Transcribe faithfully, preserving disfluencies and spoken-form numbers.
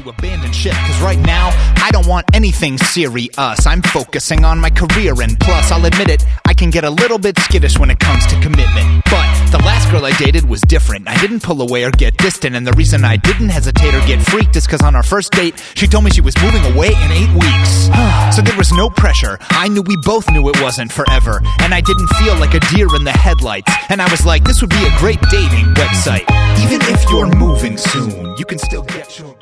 to abandon ship, cause right now, I don't want anything serious. I'm focusing on my career, and plus, I'll admit it, I can get a little bit skittish when it comes to commitment. But the last girl I dated was different. I didn't pull away or get distant, and the reason I didn't hesitate or get freaked is cause on our first date, she told me she was moving away in eight weeks. So there was no pressure. I knew we both knew it wasn't forever, and I didn't feel like a deer in the headlights. And I was like, this would be a great dating website. Even if you're moving soon, you can still get your